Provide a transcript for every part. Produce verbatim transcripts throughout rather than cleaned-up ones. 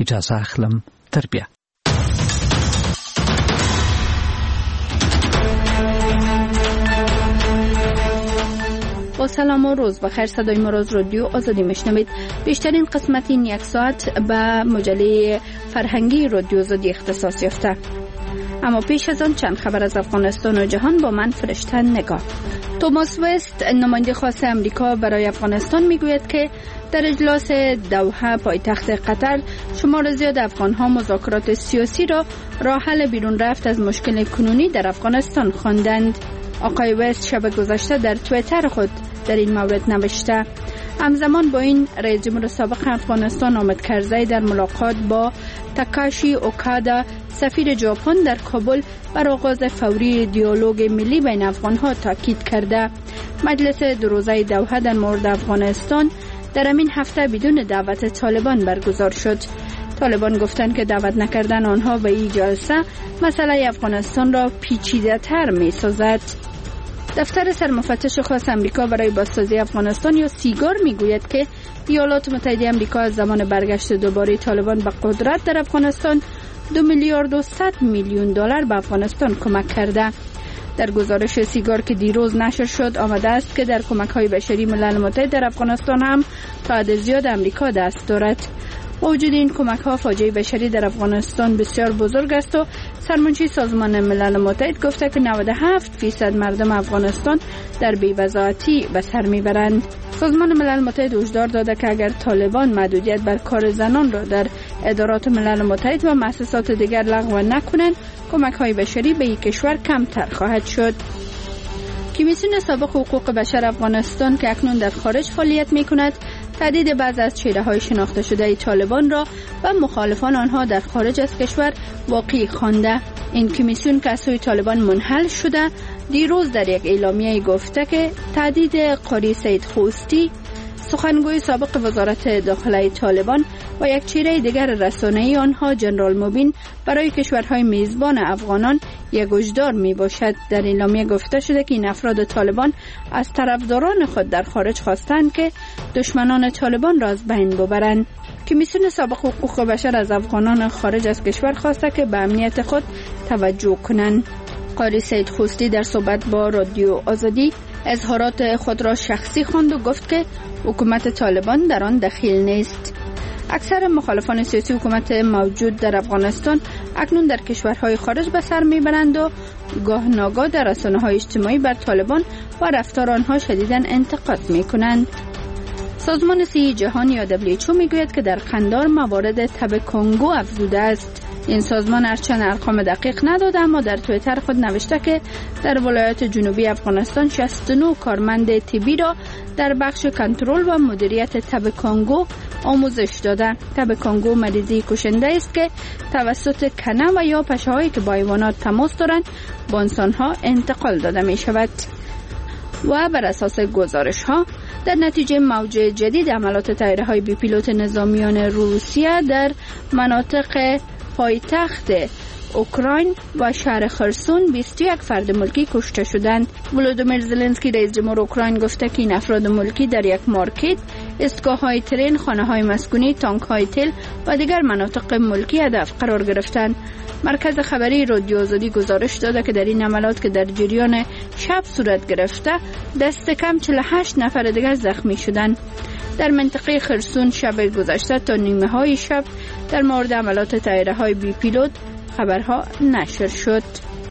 اجازه اخلم تربیه. با سلام و روز بخیر. صدای مراز رادیو آزادی میشنوید. بیشترین قسمت این یک ساعت به مجله فرهنگی رادیو آزادی اختصاص یافته. اما پیش از آن چند خبر از افغانستان و جهان با من فرشته نگاه. توماس وست نماینده خاص امریکا برای افغانستان میگوید که در اجلاس دوحه پایتخت قطر شمار زیاد افغان‌ها مذاکرات سیاسی را راه حل بیرون رفت از مشکل کنونی در افغانستان خواندند. آقای وست شب گذشته در توییتر خود در این مورد نوشته: همزمان با این رئیس جمهور سابق افغانستان حامد کرزی در ملاقات با تاکاشی اوکادا سفیر ژاپن در کابل بر آغاز فوری دیالوگ ملی بین افغان‌ها تاکید کرده. مجلس دو روزه دوحه در مورد افغانستان در همین هفته بدون دعوت طالبان برگزار شد. طالبان گفتند که دعوت نکردن آنها به این جلسه مسئله افغانستان را پیچیده‌تر می‌سازد. دفتر سرمفتش خاص امریکا برای بازسازی افغانستان یا سیگار میگوید که ایالات متحده امریکا از زمان برگشت دوباره طالبان به قدرت در افغانستان دو میلیارد و صد میلیون دلار به افغانستان کمک کرده. در گزارش سیگار که دیروز نشر شد آمده است که در کمک‌های بشری ملل متحد در افغانستان هم تا حد زیاد امریکا دست دارد. با وجود این کمک‌ها فاجعه بشری در افغانستان بسیار بزرگ است و سرمنشی سازمان ملل متحد گفته که نود و هفت درصد مردم افغانستان در بی‌وضاحتی به سر میبرند. سازمان ملل متحد هشدار داده که اگر طالبان محدودیت بر کار زنان را در ادارات ملل متحد و مؤسسات دیگر لغو نکنند، کمک‌های بشری به این کشور کمتر خواهد شد. کمیسیون سابق حقوق بشر افغانستان که اکنون در خارج فعالیت می‌کند، تهدید بعض از چهره‌های شناخته شده طالبان را و مخالفان آنها در خارج از کشور واقعی خوانده. این کمیسیون که از سوی طالبان منحل شده، دیروز در یک اعلامیه گفته که تهدید قاری سید خوستی، سخنگوی سابق وزارت داخله طالبان و یک چهره دیگر رسانه‌ای آنها جنرال مبین برای کشورهای میزبان افغانان یک هشدار می باشد. در اعلامیه گفته شده که این افراد طالبان از طرفداران خود در خارج خواستند که دشمنان طالبان را از بین ببرند. کمیسیون سابق حقوق بشر از افغانان خارج از کشور خواسته که به امنیت خود توجه کنند. قاری سید خوستی در صحبت با رادیو آزادی اظهارات خود را شخصی خواند و گفت که حکومت طالبان در آن دخیل نیست. اکثر مخالفان سیاسی حکومت موجود در افغانستان اکنون در کشورهای خارج به سر میبرند و گاه ناگاه در رسانه‌های اجتماعی بر طالبان و رفتار آنها شدیداً انتقاد میکنند. سازمان صحی جهان یا دبلیو اچ او میگوید که در قندهار موارد تب کنگو افزوده است. این سازمان هرچند ارقام دقیق نداده اما در توییتر خود نوشته که در ولایات جنوبی افغانستان شصت و نه کارمند طبی را در بخش کنترل و مدیریت تب کنگو آموزش داده. تب کنگو مریضی کشنده است که توسط کنه و یا پشه‌هایی که با حیوانات تماس دارند با انسان‌ها انتقال داده می شود. و بر اساس گزارش ها در نتیجه موج جدید عملات طیاره های بی پیلوت نظامیان روسیه در مناطق پایتخت اوکراین و شهر خرسون بیست و یک فرد ملکی کشته شدند. ولودیمیر زلنسکی رئیس جمهور اوکراین گفته که این افراد ملکی در یک مارکت، ایستگاه‌های ترین، خانه‌های مسکونی، تانک‌های تل و دیگر مناطق ملکی هدف قرار گرفتند. مرکز خبری رادیو آزادی گزارش داده که در این عملات که در جریان شب صورت گرفته، دست کم چهل و هشت نفر دیگر زخمی شدند. در منطقه خرسون شب گذشته تا نیمه های شب در مورد عملات طیاره های بی پیلوت خبرها نشر شد.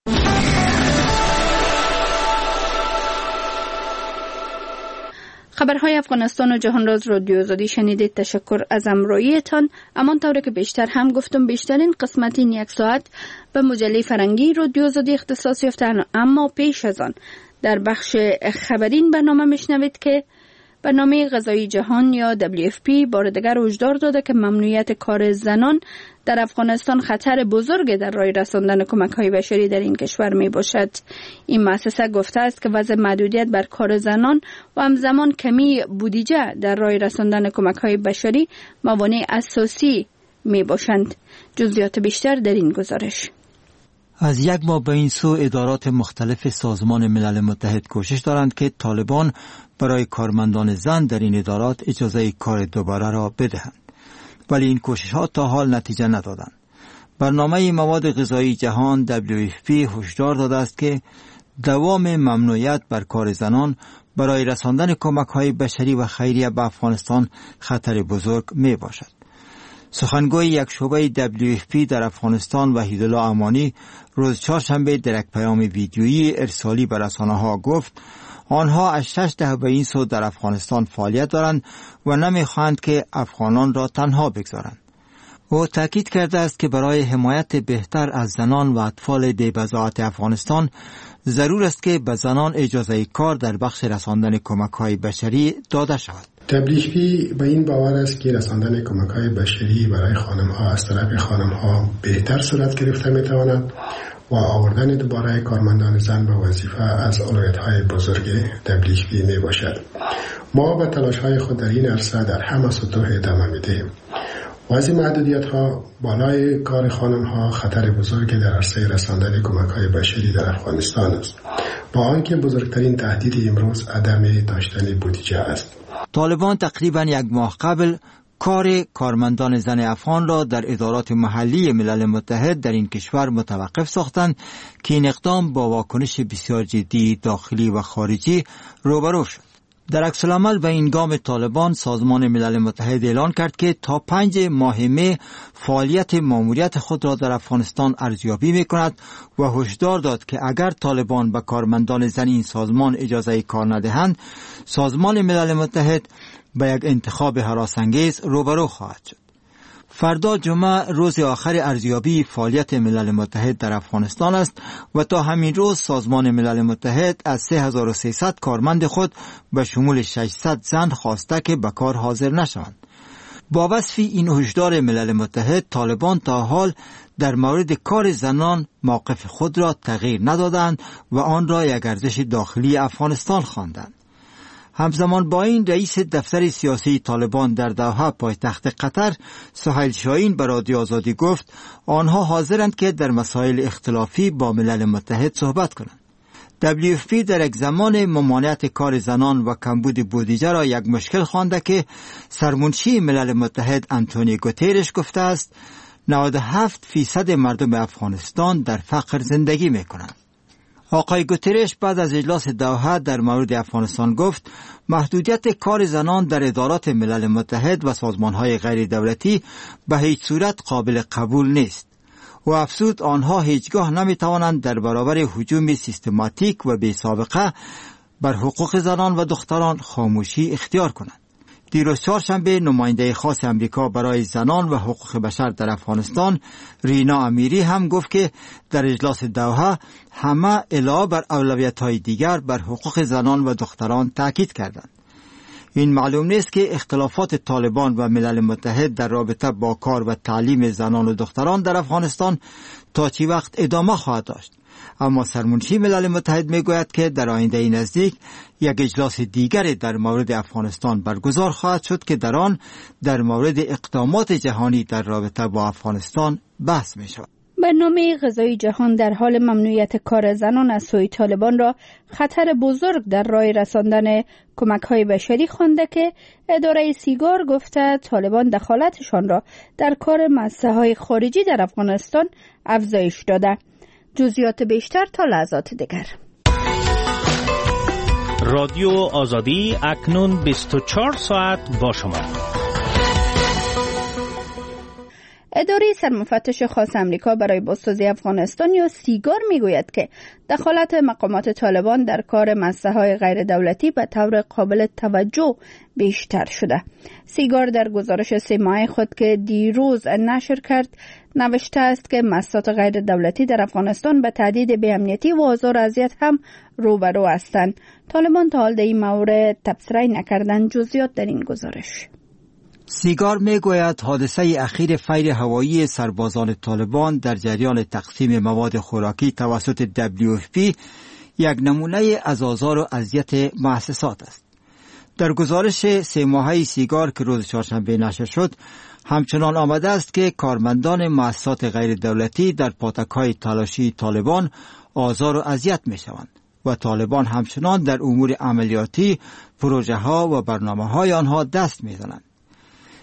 خبرهای افغانستان و جهان راز رادیو آزادی شنیدید. تشکر از همراهیتان. امان طوری که بیشتر هم گفتم بیشترین قسمت این یک ساعت به مجله فرنگی رادیو آزادی اختصاص یافته، اما پیش از آن در بخش خبرین برنامه میشنوید که برنامه غذایی جهان یا دبلیو اف پی بار دیگر هشدار داده که ممنوعیت کار زنان در افغانستان خطر بزرگ در راه رساندن کمک‌های بشری در این کشور می باشد. این مؤسسه گفته است که وضع محدودیت بر کار زنان و همزمان کمی بودجه در راه رساندن کمک‌های بشری موانع اساسی می باشند. جزئیات بیشتر در این گزارش. از یک ماه به این سو ادارات مختلف سازمان ملل متحد کوشش دارند که طالبان برای کارمندان زن در این ادارات اجازه کار دوباره را بدهند. ولی این کوشش ها تا حال نتیجه ندادند. برنامه مواد غذایی جهان دبلیو اف پی هشدار داده است که دوام ممنوعیت بر کار زنان برای رساندن کمک‌های بشری و خیریه به افغانستان خطر بزرگ می باشد. سخنگوی یک شعبه دبلیو اف پی در افغانستان وحید الله امانی روز چهارشنبه در یک پیام ویدیویی ارسالی به رسانه‌ها گفت آنها از شش دهه به این سو در افغانستان فعالیت دارند و نمی‌خواهند که افغانان را تنها بگذارند. او تاکید کرده است که برای حمایت بهتر از زنان و اطفال بی‌بضاعت افغانستان ضرور است که به زنان اجازه کار در بخش رساندن کمک‌های بشری داده شود. دبلیو اف پی به این باور است که رساندن کمک‌های بشری برای خانم‌ها از طرف خانم‌ها بهتر صورت گرفته می‌تواند و آوردن دوباره کارمندان زن به وظیفه از اولویت‌های بزرگ دبلیو اف پی میباشد. ما به تلاش‌های خود در این عرصه در همه سطوح ادامه می‌دهیم. وضع محدودیت‌ها بالای کار خانم‌ها خطر بزرگی در عرصه رساندن کمک‌های بشری در افغانستان است. با آنکه بزرگترین تهدید امروز عدم داشتن بودجه است. طالبان تقریباً یک ماه قبل کار کارمندان زن افغان را در ادارات محلی ملل متحد در این کشور متوقف ساختند که این اقدام با واکنش بسیار جدی داخلی و خارجی روبرو شد. در عکس العمل به این گام طالبان سازمان ملل متحد اعلان کرد که تا پنج ماه مه فعالیت ماموریت خود را در افغانستان ارزیابی می کند و هشدار داد که اگر طالبان به کارمندان زن این سازمان اجازه کار ندهند سازمان ملل متحد به یک انتخاب هراسانگیز روبرو خواهد شد. فردا جمعه روز آخر ارزیابی فعالیت ملل متحد در افغانستان است و تا همین روز سازمان ملل متحد از سه هزار و سیصد کارمند خود به شمول ششصد زن خواسته که به کار حاضر نشوند. با وصف این هشدار ملل متحد طالبان تا حال در مورد کار زنان موقف خود را تغییر ندادند و آن را یک ارزش داخلی افغانستان خواندند. همزمان با این رئیس دفتر سیاسی طالبان در دوحه پایتخت قطر سهیل شاهین به رادیو آزادی گفت آنها حاضرند که در مسائل اختلافی با ملل متحد صحبت کنند. دبلیو اف پی در یک زمان ممانعت کار زنان و کمبود بودجه را یک مشکل خوانده که سرمنشی ملل متحد آنتونیو گوترش گفته است نود و هفت فیصد مردم افغانستان در فقر زندگی می کنند. آقای گوترش بعد از اجلاس دوحه در مورد افغانستان گفت محدودیت کار زنان در ادارات ملل متحد و سازمانهای غیر دولتی به هیچ صورت قابل قبول نیست و افزود آنها هیچگاه نمی توانند در برابر هجوم سیستماتیک و بی سابقه بر حقوق زنان و دختران خاموشی اختیار کنند. دیروز چهارشنبه نماینده خاص امریکا برای زنان و حقوق بشر در افغانستان رینا امیری هم گفت که در اجلاس دوحه همه علاوه بر اولویت‌های دیگر بر حقوق زنان و دختران تاکید کردند. این معلوم نیست که اختلافات طالبان و ملل متحد در رابطه با کار و تعلیم زنان و دختران در افغانستان تا چی وقت ادامه خواهد داشت. اما سرمنشی ملل متحد می گوید که در آینده نزدیک یک اجلاس دیگر در مورد افغانستان برگزار خواهد شد که در آن در مورد اقدامات جهانی در رابطه با افغانستان بحث می شود. برنامه غذایی جهان در حال ممنوعیت کار زنان از سوی طالبان را خطر بزرگ در راه رساندن کمک‌های بشری خوانده که اداره سیگار گفته طالبان دخالتشان را در کار مؤسسه‌های خارجی در افغانستان افزایش داده. جزئیات بیشتر تا لحظات دیگر. رادیو آزادی اکنون بیست و چهار ساعت با شما. اداره سرمفتش خاص امریکا برای بازسازی افغانستان یا سیگار میگوید که دخالت مقامات طالبان در کار مؤسسه‌های غیر دولتی به طور قابل توجه بیشتر شده. سیگار در گزارش سه ماهه خود که دیروز نشر کرد نوشته است که مؤسسات غیر دولتی در افغانستان به تهدید بی‌امنیتی و آزار و اذیت هم روبرو هستند. طالبان تا حال در این مورد تبصره نکردند. جزئیات در این گزارش. سیگار میگوید حادثه اخیر فیر هوایی سربازان طالبان در جریان تقسیم مواد خوراکی توسط دبلیو اف پی یک نمونه از آزار و اذیت مؤسسات است. در گزارش سه ماهه سیگار که روز چهارشنبه نشر شد همچنان آمده است که کارمندان مؤسسات غیر دولتی در پاتک‌های تلاشی طالبان آزار و اذیت می‌شوند و طالبان همچنان در امور عملیاتی پروژه‌ها و برنامه‌های آنها دست می‌زنند.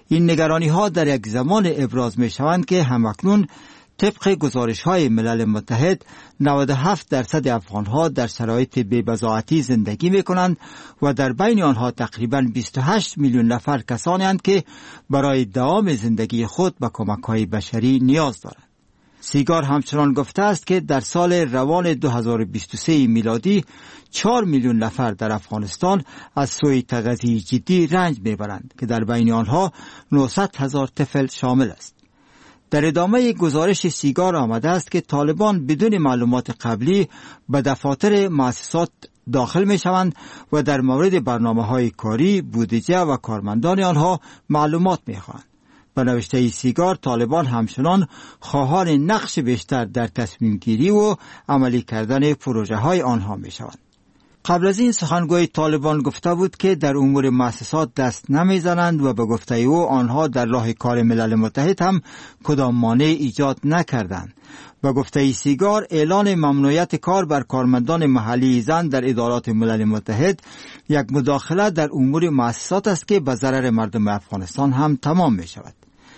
این نگرانی ها در یک زمان ابراز می شوند که همکنون طبق گزارش های ملل متحد نود و هفت درصد افغان ها در شرایط بی‌بضاعتی زندگی می کنند و در بین آنها تقریباً بیست و هشت میلیون نفر کسانی هستند که برای دوام زندگی خود به کمک های بشری نیاز دارند. سیگار همچنان گفته است که در سال روان دو هزار و بیست و سه میلادی چهار میلیون نفر در افغانستان از سوی تغذیه جدی رنج میبرند که در بین آنها نهصد هزار طفل شامل است. در ادامه گزارش سیگار آمده است که طالبان بدون معلومات قبلی به دفاتر مؤسسات داخل می شوند و در مورد برنامه های کاری، بودجه و کارمندان آنها معلومات می خواهند. به نوشته سیگار، طالبان همچنان خواهان نقش بیشتر در تصمیم گیری و عملی کردن پروژه های آنها می شوند. قبل از این سخنگوی طالبان گفته بود که در امور مؤسسات دست نمی زنند و به گفته او آنها در راه کار ملل متحد هم کدام مانع ایجاد نکردند. به گفته سیگار، اعلان ممنوعیت کار بر کارمندان محلی زن در ادارات ملل متحد یک مداخله در امور مؤسسات است که به ضرر مردم افغانستان هم تمام می شود.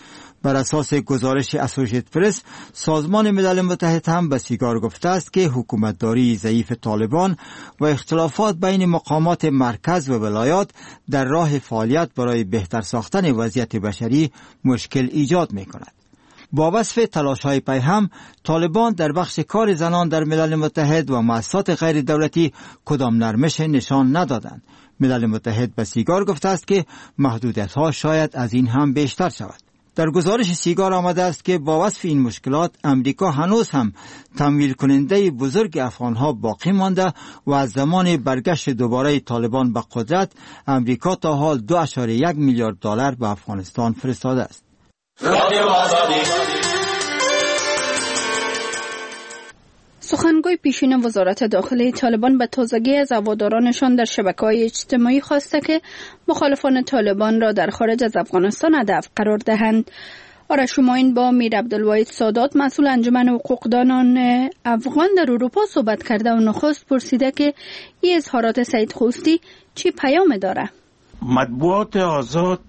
بر اساس گزارش اسوشییت پرس، سازمان ملل متحد هم به سیگار گفته است که حکومتداری ضعیف طالبان و اختلافات بین مقامات مرکز و ولایات در راه فعالیت برای بهتر ساختن وضعیت بشری مشکل ایجاد می کند. با وصف تلاش‌های پیهم، طالبان در بخش کار زنان در ملل متحد و مؤسسات غیر دولتی کدام نرمش نشان ندادند. ملل متحد به سیگار گفته است که محدودیت‌ها شاید از این هم بیشتر شود. در گزارش سیگار آمده است که با وصف این مشکلات، امریکا هنوز هم تمویل کننده بزرگ افغانها باقی مانده و از زمان برگشت دوباره طالبان به قدرت، امریکا تا حال دو اشاره یک میلیارد دلار به افغانستان فرستاده است. سخنگوی پیشین وزارت داخلی طالبان به تازگی از هوادارانشان در شبکه‌های اجتماعی خواسته که مخالفان طالبان را در خارج از افغانستان هدف قرار دهند. آرش شماین با میر عبدالواحد سادات، مسئول انجمن حقوقدانان افغان در اروپا صحبت کرده و نخست پرسیده که این اظهارات سید خوستی چی پیام داره؟ مطبوعات آزاد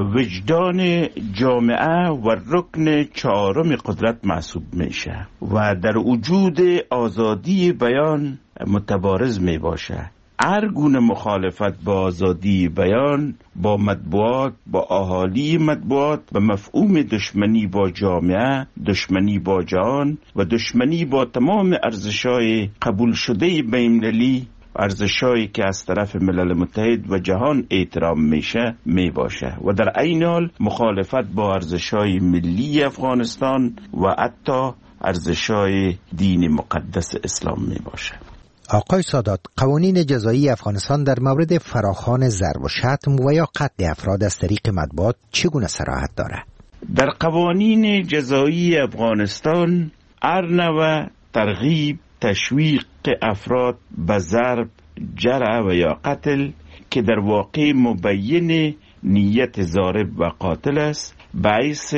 وجدان جامعه و رکن چهارم قدرت محسوب میشه و در وجود آزادی بیان متبارز می باشه. هر گونه مخالفت با آزادی بیان، با مطبوعات، با اهالی مطبوعات، به مفهوم دشمنی با جامعه، دشمنی با جهان و دشمنی با تمام ارزش‌های قبول شده بین‌المللی، ارزشایی که از طرف ملل متحد و جهان احترام میشه می باشه و در عین حال مخالفت با ارزشای ملی افغانستان و حتی ارزشای دین مقدس اسلام می باشه. آقای سادات، قوانین جزایی افغانستان در مورد فراخوان ضرب و شتم و یا قتل افراد از طریق مطبوعات چگونه صراحت داره؟ در قوانین جزایی افغانستان هر نوع ترغیب، تشویق افراد به ضرب، جرح و یا قتل که در واقع مبین نیت ضارب و قاتل است، باعث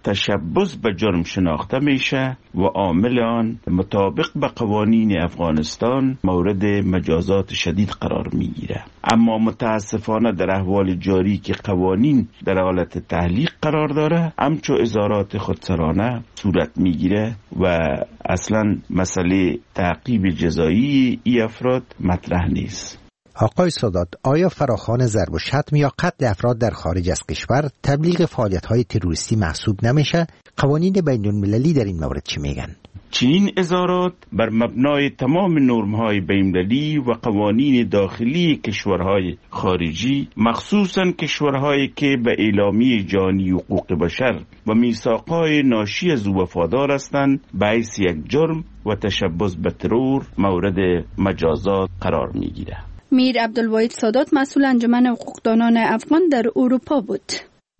تشبث به جرم شناخته میشه و عامل آن مطابق به قوانین افغانستان مورد مجازات شدید قرار میگیره. اما متاسفانه در احوال جاری که قوانین در حالت تعلیق قرار داره، همچو اظهارات خودسرانه صورت میگیره و اصلا مسئله تعقیب جزایی ای افراد مطرح نیست. آقای سادات، آیا فراخوان ضرب و شتم یا قتل افراد در خارج از کشور تبلیغ فعالیت‌های تروریستی محسوب نمیشه؟ قوانین بین‌المللی در این مورد چی میگن؟ چنین اظهارات بر مبنای تمام نرم‌های بین‌المللی و قوانین داخلی کشورهای خارجی، مخصوصاً کشورهایی که به اعلامیه جهانی حقوق بشر و میثاق‌های ناشی از او وفادار هستند، باعث یک جرم و تشبث به ترور مورد مجازات قرار میگیره. میر عبدالواحد سادات، مسئول انجمن حقوقدانان افغان در اروپا بود.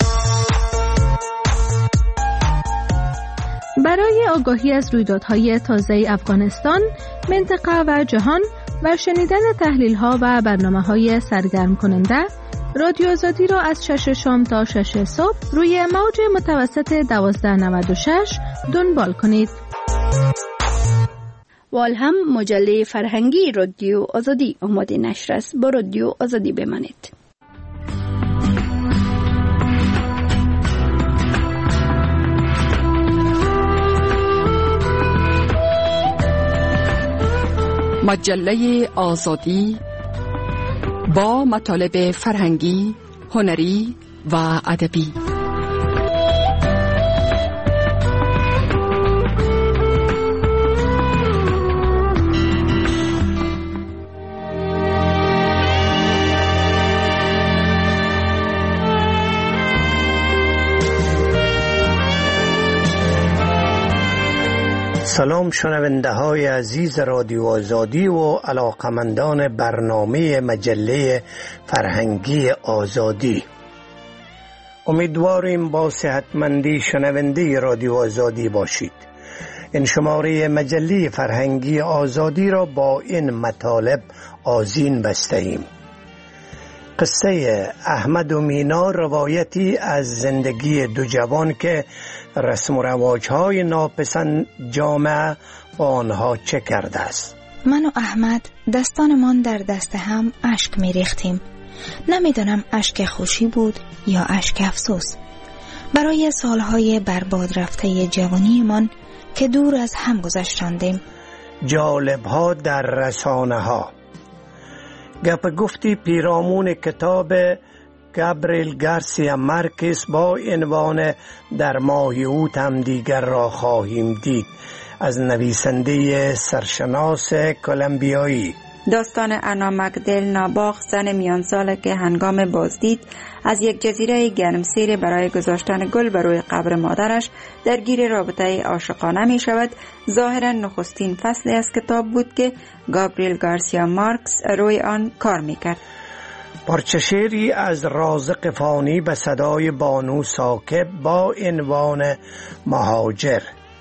برای آگاهی از رویدادهای تازه افغانستان، منطقه و جهان و شنیدن تحلیل‌ها و برنامه‌های سرگرم کننده، رادیو آزادی را از شش شام تا شش صبح روی موج متوسط دوازده نود و شش دنبال کنید. وال هم مجله فرهنگی رادیو آزادی آماده نشر است. با رادیو آزادی بمانید. مجله آزادی با مطالب فرهنگی، هنری و ادبی. سلام شنونده های عزیز رادیو آزادی و علاقمندان برنامه مجله فرهنگی آزادی. امیدواریم با صحتمندی شنونده رادیو آزادی باشید. این شماره مجله فرهنگی آزادی را با این مطالب آذین بسته ایم. قصه احمد و مینا روایتی از زندگی دو جوان که رسم و رواج‌های ناپسند جامعه با آنها چه کرده است. من و احمد دستانمان در دست هم اشک می ریختیم. نمیدانم اشک خوشی بود یا اشک افسوس برای سالهای برباد رفته جوانیمان که دور از هم گذشتاندیم. جالب‌ها در رسانه ها. گپ گفتی پیرامون کتاب گابریل گارسیا مارکز با عنوان در ماه اوت هم دیگر را خواهیم دید از نویسنده سرشناس کلمبیایی. داستان انا مگدل ناباغ زن میان ساله که هنگام بازدید از یک جزیره گرمسیر برای گذاشتن گل بر روی قبر مادرش درگیر رابطه عاشقانه می شود، ظاهرا نخستین فصلی از کتاب بود که گابریل گارسیا مارکز روی آن کار می کرد. پارچه شعری از رازق فانی به صدای بانو ساکب با عنوان مهاجر.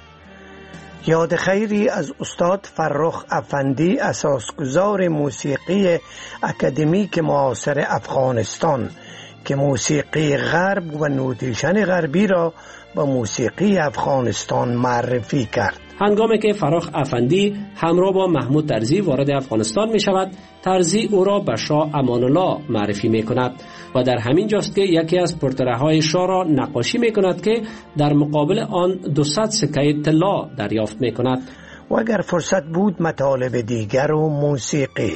یاد خیری از استاد فرخ افندی، اساسگزار موسیقی اکادمیک معاصر افغانستان که موسیقی غرب و نوتیشن غربی را به موسیقی افغانستان معرفی کرد. هنگامی که فرخ افندی همراه با محمود ترزی وارد افغانستان می شود، ترزی او را به شاه امان الله معرفی می کند و در همین جاست که یکی از پرتره های شاه را نقاشی می کند که در مقابل آن دویست سکه طلا دریافت می کند. و اگر فرصت بود مطالب دیگر و موسیقی.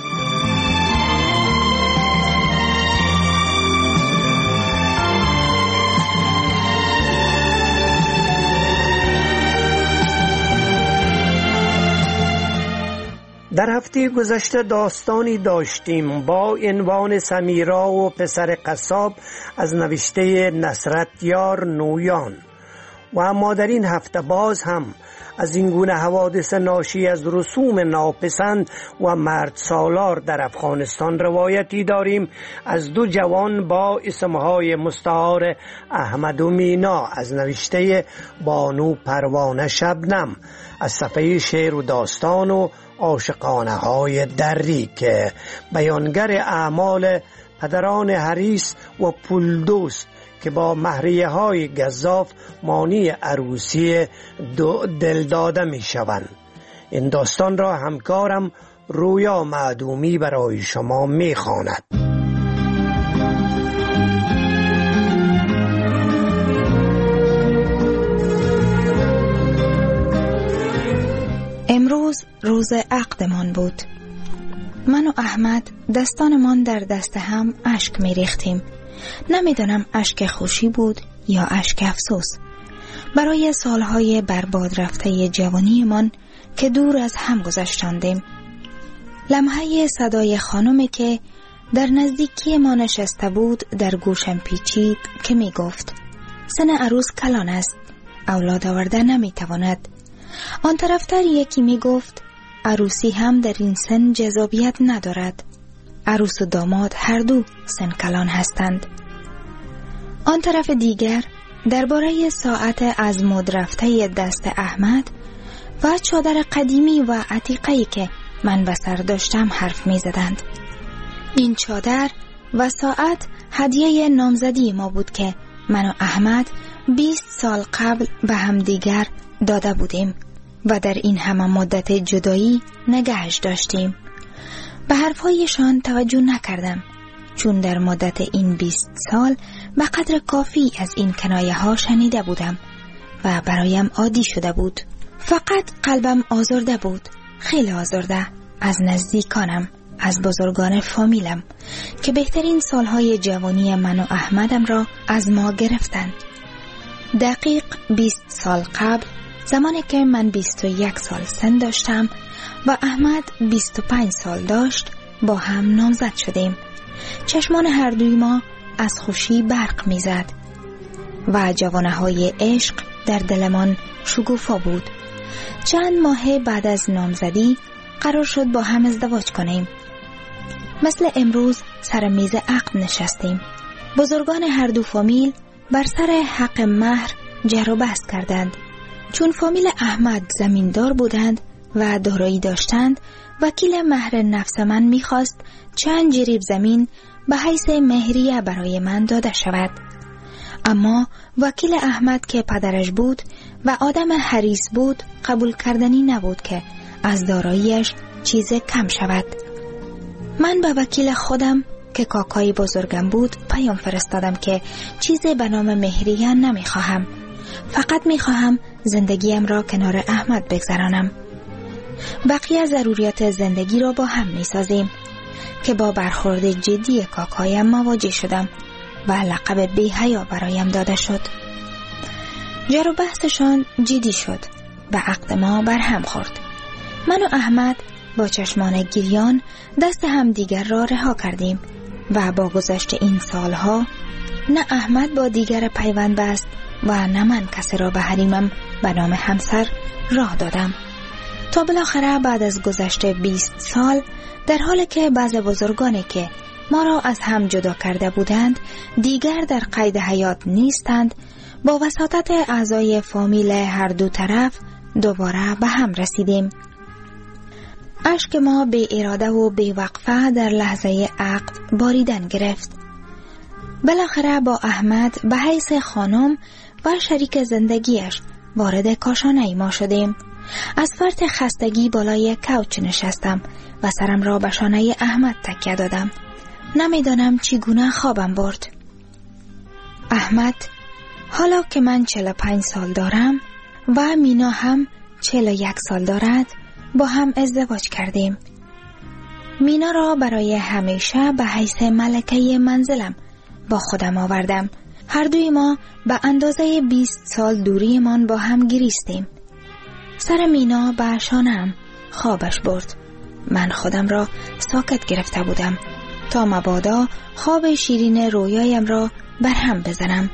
در هفته گذشته داستانی داشتیم با عنوان سمیرا و پسر قصاب از نوشته نصرت یار نویان و اما در این هفته باز هم از این گونه حوادث ناشی از رسوم ناپسند و مرد سالار در افغانستان روایتی داریم از دو جوان با اسمهای مستعار احمد و مینا از نوشته بانو پروانه شبنم از صفحه شعر و داستان و عاشقانه های دری که بیانگر اعمال پدران حریص و پولدوست که با مهریه های گزاف مانی عروسی دو دل داده می شوند. این داستان را همکارم رویا معدومی برای شما می خواند. امروز روز عقدمان بود. من و احمد دستانمان در دست هم اشک می ریختیم. نمیدانم اشک خوشی بود یا اشک افسوس برای سالهای برباد رفته جوانیمان که دور از هم گذشتاندیم. لمحه صدای خانمی که در نزدیکی ما نشسته بود در گوشم پیچید که می گفت سن عروس کلان است، اولاد آورده نمی تواند. آن طرفتر یکی می گفت عروسی هم در این سن جذابیت ندارد، عروس و داماد هر دو سن کلان هستند. آن طرف دیگر درباره ساعت از مد رفته دست احمد و چادر قدیمی و عتیقه‌ای که من به سر داشتم حرف می زدند. این چادر و ساعت هدیه نامزدی ما بود که من و احمد بیست سال قبل به هم دیگر داده بودیم و در این همه مدت جدایی نگهش داشتیم. به حرفهایشان توجه نکردم چون در مدت این بیست سال به قدر کافی از این کنایه ها شنیده بودم و برایم عادی شده بود. فقط قلبم آزرده بود، خیلی آزرده از نزدیکانم، از بزرگان فامیلم که بهترین سالهای جوانی من و احمدم را از ما گرفتند. دقیق بیست سال قبل، زمانی که من بیست و یک سال سن داشتم و احمد بیست و پنج سال داشت، با هم نامزد شدیم. چشمان هر دوی ما از خوشی برق میزد و جوانه های عشق در دلمان شگوفا بود. چند ماه بعد از نامزدی قرار شد با هم ازدواج کنیم. مثل امروز سر میز عقد نشستیم. بزرگان هر دو فامیل بر سر حق مهر جر و بحث کردند. چون فامیل احمد زمیندار بودند و دارایی داشتند، وکیل مهر نفس من میخواست چند جریب زمین به حیث مهریه برای من داده شود. اما وکیل احمد که پدرش بود و آدم حریص بود، قبول کردنی نبود که از داراییش چیز کم شود. من به وکیل خودم که کاکای بزرگم بود پیام فرستادم که چیزی به نام مهریه نمیخواهم، فقط میخواهم زندگیم را کنار احمد بگذرانم. بقیه ضروریات زندگی را با هم میسازیم. که با برخورد جدی کاکایم مواجه شدم و لقب بی‌حیا برایم داده شد. جر و بحثشان جدی شد و عقد ما برهم خورد. من و احمد با چشمان گریان دست هم دیگر را رها کردیم و با گذشت این سالها نه احمد با دیگر پیوند بست و نه من کسی را به حریمم به نام همسر راه دادم. تا بالاخره بعد از گذشت بیست سال، در حالی که بعض بزرگانی که ما را از هم جدا کرده بودند دیگر در قید حیات نیستند، با وساطت اعضای فامیل هر دو طرف دوباره به هم رسیدیم. اشک ما بی اراده و بی وقفه در لحظه عقد باریدن گرفت. بالاخره با احمد به حیث خانم و شریک زندگیش وارد کاشانه ما شدیم. از فرط خستگی بالای کوچ نشستم و سرم را به شانه احمد تکیه دادم. نمیدانم چگونه خوابم برد. احمد، حالا که من چهل و پنج سال دارم و مینا هم چهل و یک سال دارد، با هم ازدواج کردیم. مینا را برای همیشه به حیث ملکه منزلم با خودم آوردم. هر دوی ما به اندازه بیست سال دوریمان با هم گریستیم. سر مینا به شانه‌ام خوابش برد. من خودم را ساکت گرفته بودم تا مبادا خواب شیرین رویایم را برهم بزنم.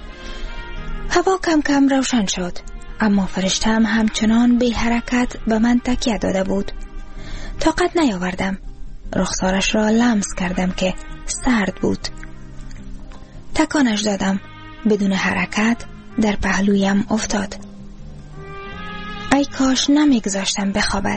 هوا کم کم روشن شد، اما فرشتم همچنان بی حرکت به من تکیه داده بود. طاقت نیاوردم. رخسارش را لمس کردم که سرد بود. تکانش دادم. بدون حرکت در پهلویم افتاد. ای کاش نمیگذاشتم بخوابد.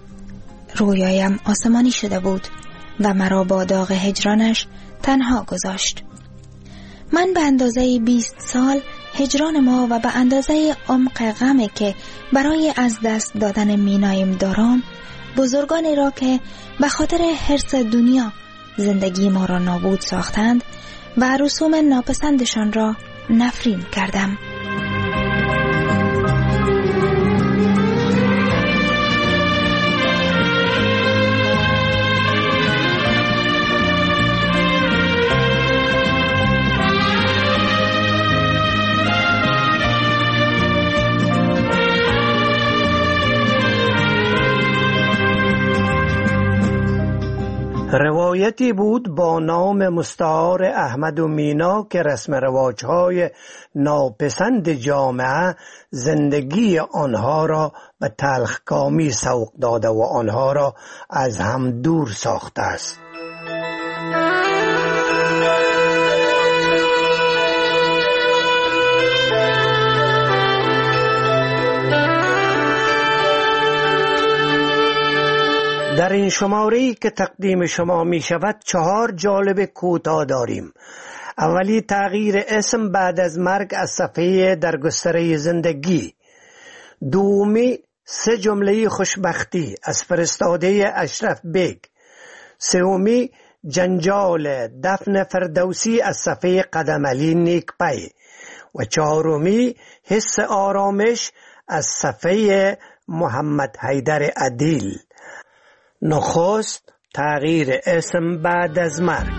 رویایم آسمانی شده بود و مرا با داغ هجرانش تنها گذاشت. من به اندازه بیست سال هجران ما و به اندازه عمق غمی که برای از دست دادن مینایم دارم، بزرگانی را که به خاطر حرص دنیا زندگی ما را نابود ساختند و رسوم ناپسندشان را نفرین کردم. روایتی بود با نام مستعار احمد و مینا که رسم رواجهای ناپسند جامعه زندگی آنها را به تلخکامی سوق داده و آنها را از هم دور ساخته است. در این شماره‌ای که تقدیم شما می شود چهار جالب کوتاه داریم. اولی تغییر اسم بعد از مرگ از صفحه در گستره زندگی. دومی سه جمله خوشبختی از فرستاده اشرف بیگ. سومی جنجال دفن فردوسی از صفحه قدم علی نیکپی. و چهارمی حس آرامش از صفحه محمد حیدر عدیل. نخست تغییر اسم بعد از مرگ.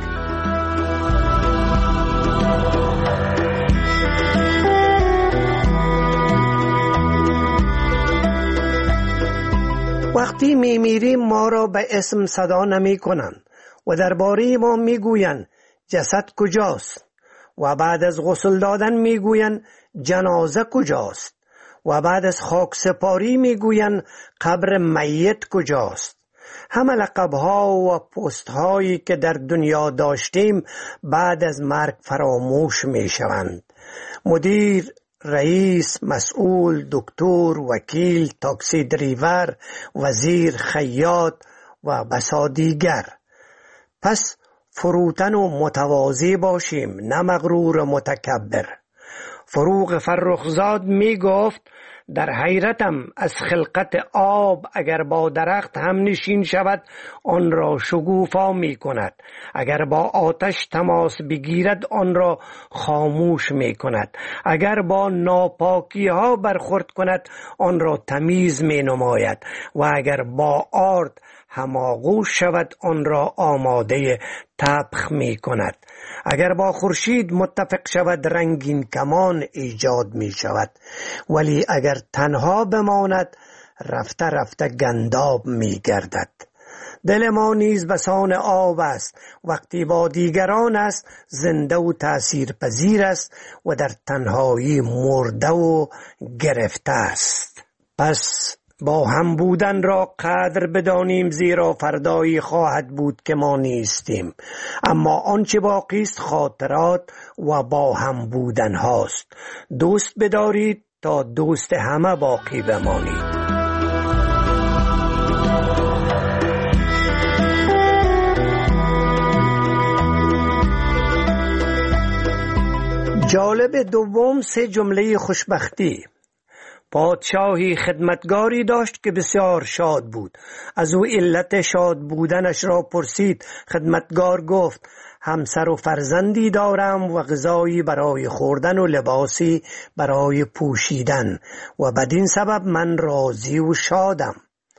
وقتی میمیریم ما را به اسم صدا نمی کنند و درباره ما میگویند جسد کجاست و بعد از غسل دادن میگویند جنازه کجاست و بعد از خاک سپاری میگویند قبر میت کجاست. همه لقب‌ها و پست‌هایی که در دنیا داشتیم بعد از مرگ فراموش میشوند. مدیر، رئیس، مسئول، دکتر، وکیل، تاکسی دریور، وزیر، خیاط و بسا دیگر. پس فروتن و متواضع باشیم، نه مغرور و متکبر. فروغ فرخزاد می گفت در حیرتم از خلقت آب، اگر با درخت هم نشین شود آن را شگوفا می کند، اگر با آتش تماس بگیرد آن را خاموش می کند، اگر با ناپاکی ها برخورد کند آن را تمیز می نماید و اگر با آرد هماغوش شود آن را آماده طبخ می کند. اگر با خورشید متفق شود رنگین کمان ایجاد می شود، ولی اگر تنها بماند رفته رفته گنداب می گردد. دل ما نیز بسان آب است، وقتی با دیگران است زنده و تأثیر پذیر است و در تنهایی مرده و گرفته است. پس با هم بودن را قدر بدانیم، زیرا فردایی خواهد بود که ما نیستیم، اما آنچه باقی است خاطرات و با هم بودن هاست. دوست بدارید تا دوست همه باقی بمانید. جالب دوم، سه جمله خوشبختی. پادشاهی خدمتگاری داشت که بسیار شاد بود. از او علت شاد بودنش را پرسید. خدمتگار گفت همسر و فرزندی دارم و غذایی برای خوردن و لباسی برای پوشیدن و بدین سبب من راضی و شادم.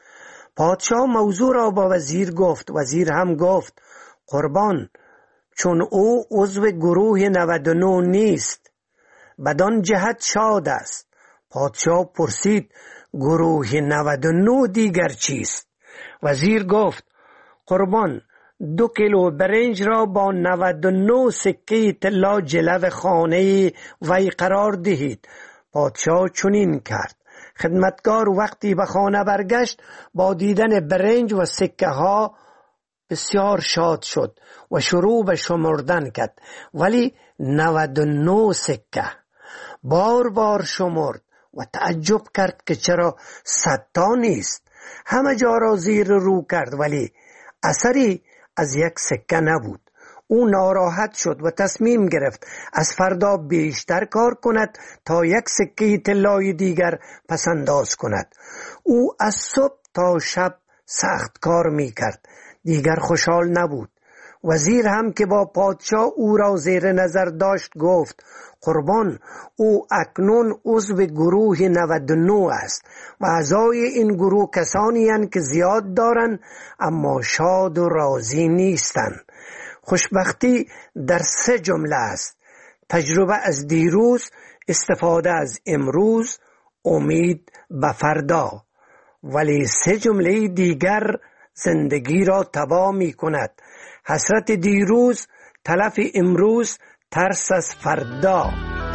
پادشاه موضوع را با وزیر گفت. وزیر هم گفت قربان، چون او عضو گروه نود و نه نیست بدان جهت شاد است. پادشاه پرسید گروه نود و نه دیگر چیست؟ وزیر گفت قربان، دو کیلو برنج را با نود و نه سکه طلا جلو خانه وی قرار دهید. پادشاه چنین کرد. خدمتگار وقتی به خانه برگشت با دیدن برنج و سکه ها بسیار شاد شد و شروع به شمردن کرد، ولی نود و نه سکه. بار بار شمرد و تعجب کرد که چرا صد تا نیست. همه جا را زیر رو کرد ولی اثری از یک سکه نبود. او ناراحت شد و تصمیم گرفت از فردا بیشتر کار کند تا یک سکه طلای دیگر پسنداز کند. او از صبح تا شب سخت کار می کرد. دیگر خوشحال نبود. وزیر هم که با پادشاه او را زیر نظر داشت گفت قربان، او اکنون عضو گروه نود و نه است و اعضای این گروه کسانی هستند که زیاد دارند اما شاد و راضی نیستند. خوشبختی در سه جمله است: تجربه از دیروز، استفاده از امروز، امید به فردا. ولی سه جمله دیگر زندگی را تباه می کند: حسرت دیروز، تلف امروز، ترس از فردا.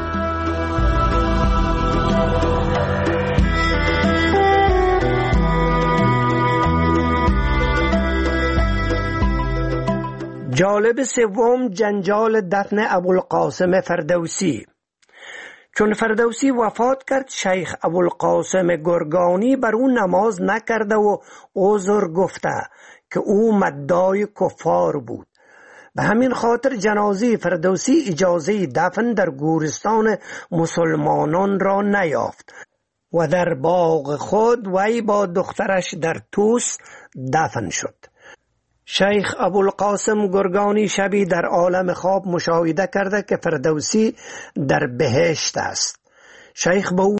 جالب سوم، جنجال دفن ابوالقاسم فردوسی. چون فردوسی وفات کرد، شیخ ابوالقاسم گرگانی بر او نماز نکرده و عذر گفته که او مدعای کفار بود. به همین خاطر جنازه فردوسی اجازه دفن در گورستان مسلمانان را نیافت و در باغ خود وی با دخترش در توس دفن شد. شیخ ابوالقاسم گرگانی شبی در عالم خواب مشاهده کرده که فردوسی در بهشت است. شیخ به او